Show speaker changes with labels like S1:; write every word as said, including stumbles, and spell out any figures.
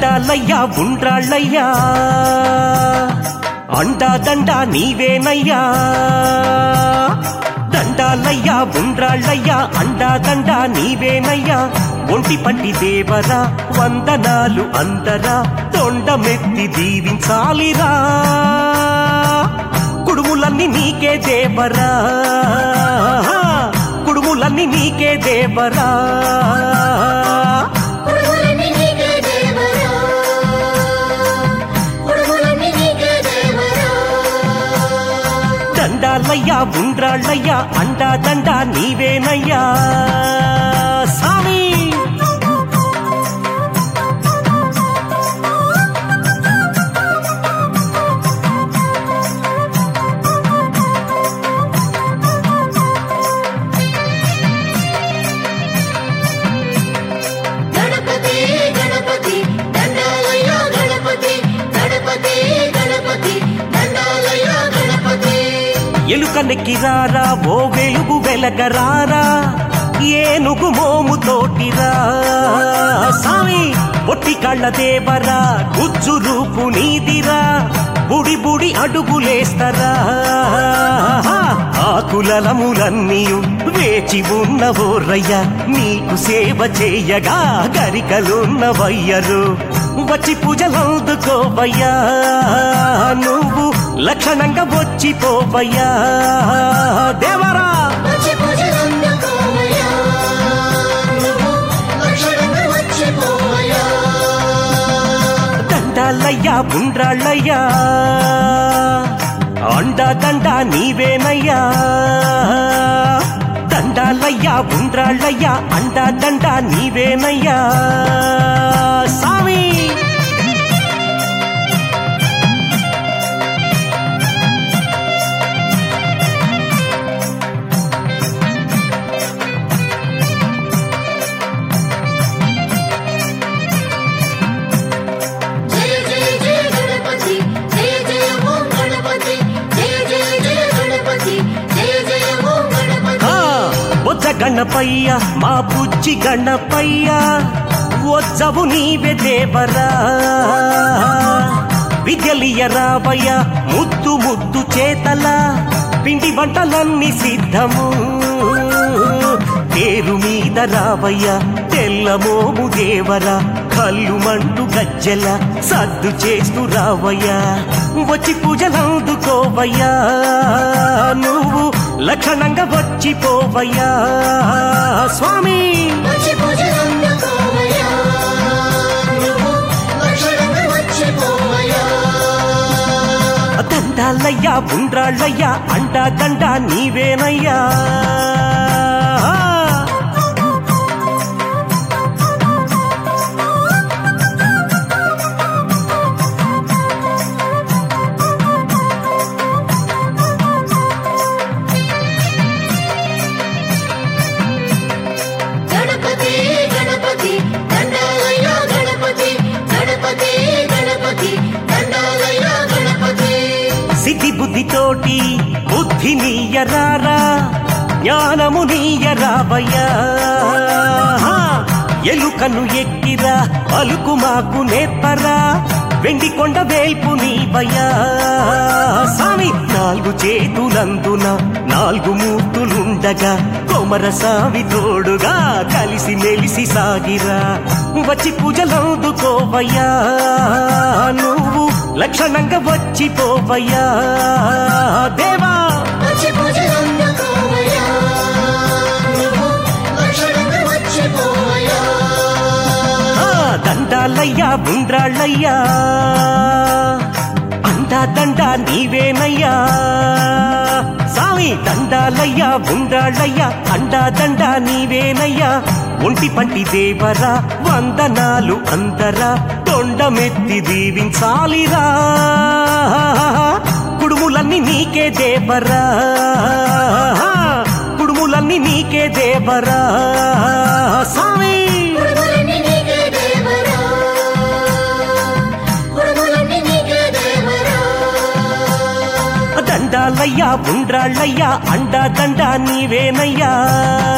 S1: దండాలయ్యా ఉండ్రాళ్ళయ్యా అండా దండా నీవేనయ్యా దండాలయ్యా ఉండ్రాళ్ళయ్యా అండా దండా నీవేనయ్యా ఒంటి పంటి దేవరా వందనాలు అందరా తొండమెత్తి దీవించాలిరా కుడుములన్నీ నీకే దేవరా కుడుములన్నీ నీకే దేవరా దండాలయ్యా ఉండ్రాళ్ళయ్యా అండా దండా నీవేనయ్యా సామి ఎలుకనెక్కిరారా ఓ వెలుగు వెలగరారా ఏనుగు మోము తోటిరా సామి పొట్టి కళ్ళ దేవరా గుజ్జు రూపు నీదిరా బుడి బుడి అడుగులేస్తరా ఆకులములన్నీయు వేచి ఉన్నవోరయ్య నీకు సేవ చేయగా గరికలున్నవయ్యరు వచ్చి పూజలందుకోవయ్యా నువ్వు లక్షణంగా వచ్చిపోవయ్యా దేవరా దండాలయ్యా ఉండ్రాళ్ళయ్యా అండా దండా నీవేనయ్యా దండాలయ్యా ఉండ్రాళ్ళయ్యా అండా దండా నీవేనయ్యా సామి గణపయ్య మా బుజ్జి గణపయ్య వజ్జవు నీవే దేవరా విద్యలియ రావయ్య ముద్దు ముద్దు చేతల పిండి వంటలన్నీ సిద్ధము పేరు మీద రావయ్య తెల్లమోము దేవరా కళ్ళు మంటు గజ్జెల సద్దు చేస్తూ రావయ్యా వచ్చి పూజలందుకోవయ్యా నువ్వు లక్షణంగా వచ్చిపోవయ్యా స్వామి దండాలయ్యా ఉండ్రాళ్ళయ్యా అండా దండా నీవేనయ్యా సిద్ధి బుద్ధితోటి బుద్ధి నీయరారా జ్ఞానము నీయరావయ్యా ఎలుకను ఎక్కిరా పలుకు మాకు నేర్పరా వెండి కొండ వేల్పు నీవయ్యా స్వామి నాలుగు చేతులందున నాలుగు మూర్తులుండగా కొమర సామి తోడుగా కలిసి మెలిసి సాగిరా వచ్చి పూజలందుకోవయ్యా నువ్వు లక్షణంగా వచ్చిపోవయ్యా దేవా దండాలయ్యా ఉండ్రాళ్ళయ్యా అండా దండా నీవేనయ్యా సామి దండాలయ్యా ఉండ్రాళ్ళయ్యా అండా దండా నీవేనయ్యా ఒంటి పంటి దేవరా వందనాలు అందరా తొండమెత్తి దీవించాలిరా కుడుములన్నీ నీకే దేవరా కుడుములన్నీ నీకే దేవరా సామి దండాలయ్యా ఉండ్రాళ్ళయ్యా అండా దండా నీవేనయ్యా